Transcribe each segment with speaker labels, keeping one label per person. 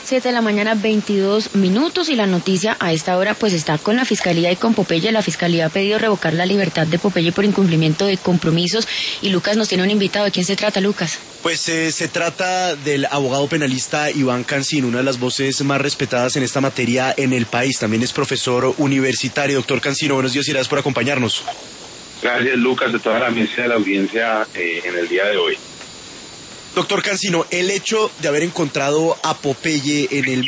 Speaker 1: 7 de la mañana, 22 minutos, y la noticia a esta hora pues está con la Fiscalía y con Popeye. La Fiscalía ha pedido revocar la libertad de Popeye por incumplimiento de compromisos, y Lucas nos tiene un invitado. ¿De quién se trata, Lucas?
Speaker 2: Pues se trata del abogado penalista Iván Cancino, una de las voces más respetadas en esta materia en el país. También es profesor universitario. Doctor Cancino, buenos días y gracias por acompañarnos.
Speaker 3: Gracias, Lucas, de toda la mesa de la audiencia en el día de hoy.
Speaker 2: Doctor Cancino, el hecho de haber encontrado a Popeye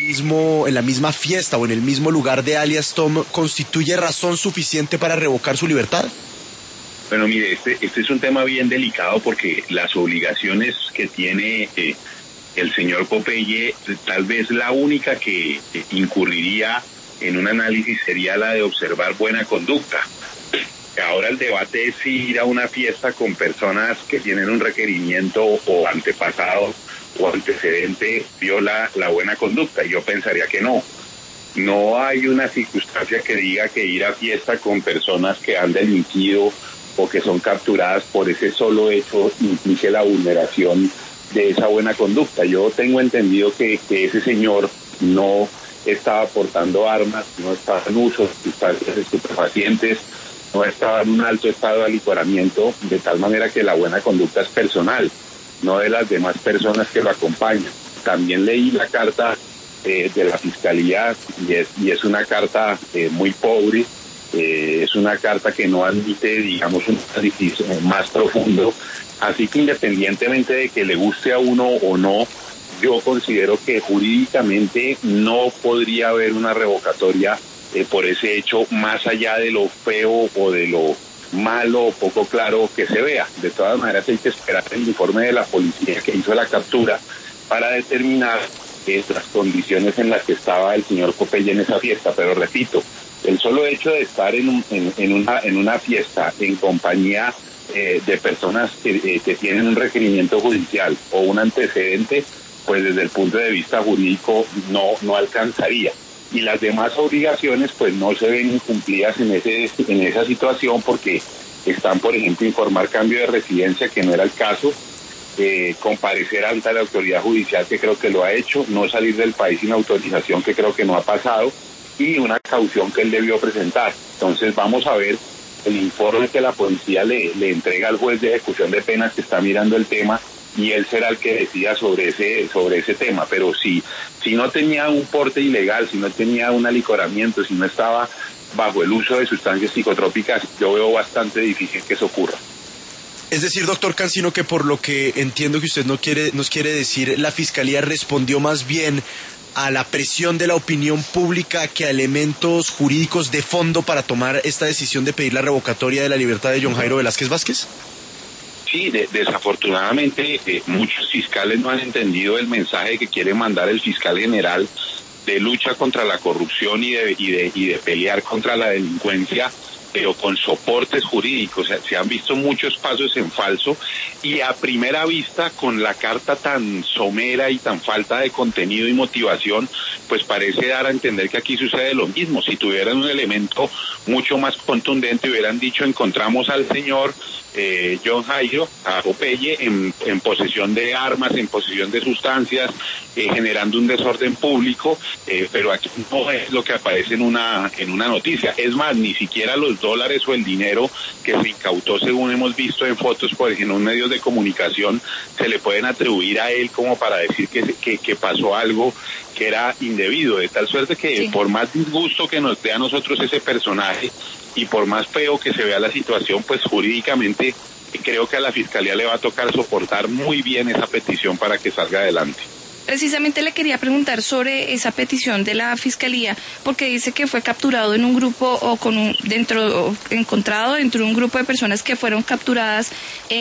Speaker 2: en la misma fiesta o en el mismo lugar de alias Tom, ¿constituye razón suficiente para revocar su libertad?
Speaker 3: Bueno, mire, este es un tema bien delicado porque las obligaciones que tiene el señor Popeye, tal vez la única que incurriría en un análisis sería la de observar buena conducta. Ahora el debate es si ir a una fiesta con personas que tienen un requerimiento o antepasado o antecedente viola la buena conducta. Yo pensaría que no. No hay una circunstancia que diga que ir a fiesta con personas que han delinquido o que son capturadas por ese solo hecho implique la vulneración de esa buena conducta. Yo tengo entendido que ese señor no estaba portando armas, no estaba en uso de sustancias estupefacientes, no estaba en un alto estado de alicoramiento, de tal manera que la buena conducta es personal, no de las demás personas que lo acompañan. También leí la carta de la Fiscalía y es una carta muy pobre, es una carta que no admite, digamos, un análisis más profundo, así que independientemente de que le guste a uno o no, yo considero que jurídicamente no podría haber una revocatoria por ese hecho, más allá de lo feo o de lo malo o poco claro que se vea. De todas maneras hay que esperar el informe de la policía que hizo la captura para determinar las condiciones en las que estaba el señor Popeye en esa fiesta. Pero repito, el solo hecho de estar en una fiesta en compañía de personas que tienen un requerimiento judicial o un antecedente, pues desde el punto de vista jurídico no alcanzaría. Y las demás obligaciones pues no se ven incumplidas en esa situación porque están, por ejemplo, informar cambio de residencia, que no era el caso, comparecer ante la autoridad judicial, que creo que lo ha hecho, no salir del país sin autorización, que creo que no ha pasado, y una caución que él debió presentar. Entonces vamos a ver el informe que la policía le entrega al juez de ejecución de penas que está mirando el tema, y él será el que decida sobre ese tema. Pero si no tenía un porte ilegal, si no tenía un alicoramiento, si no estaba bajo el uso de sustancias psicotrópicas, yo veo bastante difícil que eso ocurra.
Speaker 2: Es decir, doctor Cancino, que por lo que entiendo que usted nos quiere decir, la Fiscalía respondió más bien a la presión de la opinión pública que a elementos jurídicos de fondo para tomar esta decisión de pedir la revocatoria de la libertad de John Jairo Velázquez Vázquez.
Speaker 3: Sí, desafortunadamente muchos fiscales no han entendido el mensaje que quiere mandar el fiscal general de lucha contra la corrupción y de pelear contra la delincuencia, pero con soportes jurídicos. O sea, se han visto muchos pasos en falso, y a primera vista, con la carta tan somera y tan falta de contenido y motivación, pues parece dar a entender que aquí sucede lo mismo. Si tuvieran un elemento mucho más contundente, hubieran dicho: encontramos al señor John Jairo, a Popeye, en posesión de armas, en posesión de sustancias, generando un desorden público, pero aquí no es lo que aparece en una noticia. Es más, ni siquiera los dólares o el dinero que se incautó, según hemos visto en fotos, por ejemplo, en medios de comunicación, se le pueden atribuir a él como para decir que pasó algo que era indebido, de tal suerte que sí, por más disgusto que nos dé a nosotros ese personaje y por más feo que se vea la situación, pues jurídicamente creo que a la Fiscalía le va a tocar soportar muy bien esa petición para que salga adelante.
Speaker 4: Precisamente le quería preguntar sobre esa petición de la Fiscalía, porque dice que fue capturado en un grupo o encontrado dentro de un grupo de personas que fueron capturadas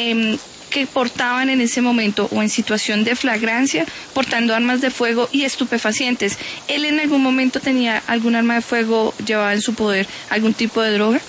Speaker 4: que portaban en ese momento o en situación de flagrancia, portando armas de fuego y estupefacientes. ¿Él en algún momento tenía algún arma de fuego, llevaba en su poder algún tipo de droga?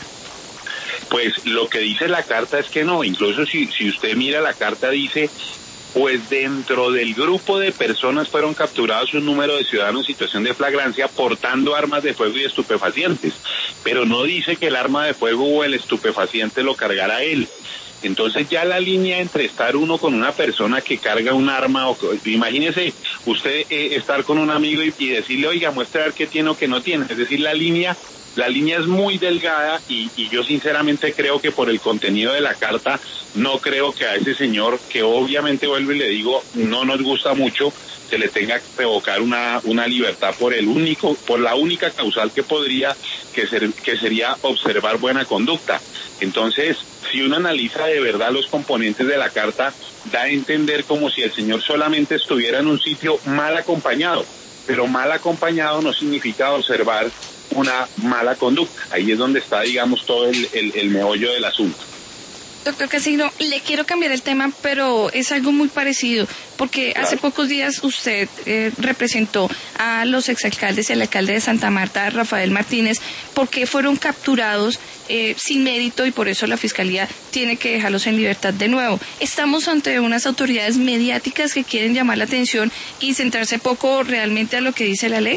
Speaker 3: Pues lo que dice la carta es que no. Incluso si usted mira la carta, dice: pues dentro del grupo de personas fueron capturados un número de ciudadanos en situación de flagrancia portando armas de fuego y estupefacientes, pero no dice que el arma de fuego o el estupefaciente lo cargara él. Entonces ya la línea entre estar uno con una persona que carga un arma, imagínese usted estar con un amigo y decirle, oiga, muestra a ver qué tiene o qué no tiene. Es decir, la línea es muy delgada y yo sinceramente creo que por el contenido de la carta, no creo que a ese señor, que obviamente vuelvo y le digo, no nos gusta mucho, se le tenga que revocar una libertad por la única causal que podría, que sería observar buena conducta. Entonces, si uno analiza de verdad los componentes de la carta, da a entender como si el señor solamente estuviera en un sitio mal acompañado, pero mal acompañado no significa observar una mala conducta. Ahí es donde está, digamos, todo el meollo del asunto.
Speaker 4: Doctor Cancino, le quiero cambiar el tema, pero es algo muy parecido, porque claro, hace pocos días usted representó a los exalcaldes y al alcalde de Santa Marta, Rafael Martínez, porque fueron capturados sin mérito y por eso la Fiscalía tiene que dejarlos en libertad de nuevo. Estamos ante unas autoridades mediáticas que quieren llamar la atención y centrarse poco realmente a lo que dice la ley.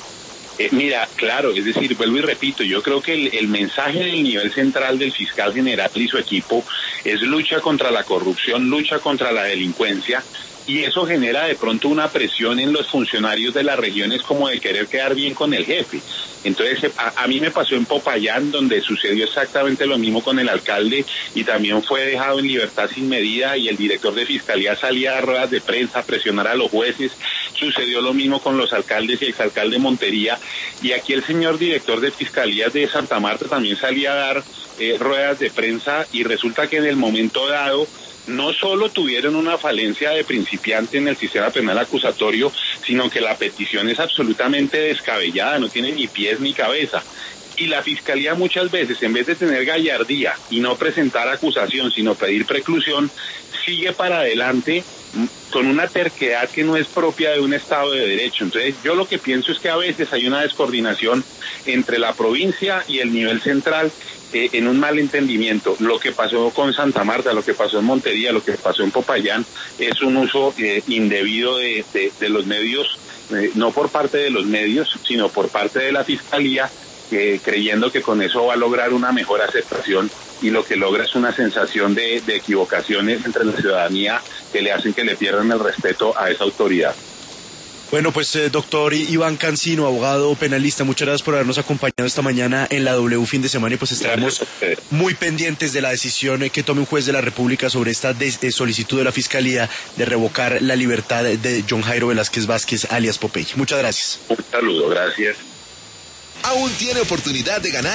Speaker 3: Mira, claro, es decir, vuelvo y repito, yo creo que el mensaje del nivel central del fiscal general y su equipo es lucha contra la corrupción, lucha contra la delincuencia, y eso genera de pronto una presión en los funcionarios de las regiones como de querer quedar bien con el jefe. Entonces, a mí me pasó en Popayán, donde sucedió exactamente lo mismo con el alcalde y también fue dejado en libertad sin medida y el director de fiscalía salía a ruedas de prensa a presionar a los jueces. Sucedió lo mismo con los alcaldes y el exalcalde Montería, y aquí el señor director de fiscalía de Santa Marta también salía a dar ruedas de prensa, y resulta que en el momento dado no solo tuvieron una falencia de principiante en el sistema penal acusatorio, sino que la petición es absolutamente descabellada, no tiene ni pies ni cabeza. Y la Fiscalía muchas veces, en vez de tener gallardía y no presentar acusación, sino pedir preclusión, sigue para adelante con una terquedad que no es propia de un Estado de Derecho. Entonces, yo lo que pienso es que a veces hay una descoordinación entre la provincia y el nivel central, en un mal entendimiento. Lo que pasó con Santa Marta, lo que pasó en Montería, lo que pasó en Popayán, es un uso indebido de los medios, no por parte de los medios, sino por parte de la Fiscalía, creyendo que con eso va a lograr una mejor aceptación, y lo que logra es una sensación de equivocaciones entre la ciudadanía que le hacen que le pierdan el respeto a esa autoridad.
Speaker 2: Bueno, pues doctor Iván Cancino, abogado penalista, muchas gracias por habernos acompañado esta mañana en la W Fin de Semana, y pues estaremos muy pendientes de la decisión que tome un juez de la República sobre esta solicitud de la Fiscalía de revocar la libertad de John Jairo Velázquez Vázquez, alias Popeye. Muchas gracias.
Speaker 3: Un saludo, gracias.
Speaker 5: Aún tiene oportunidad de ganar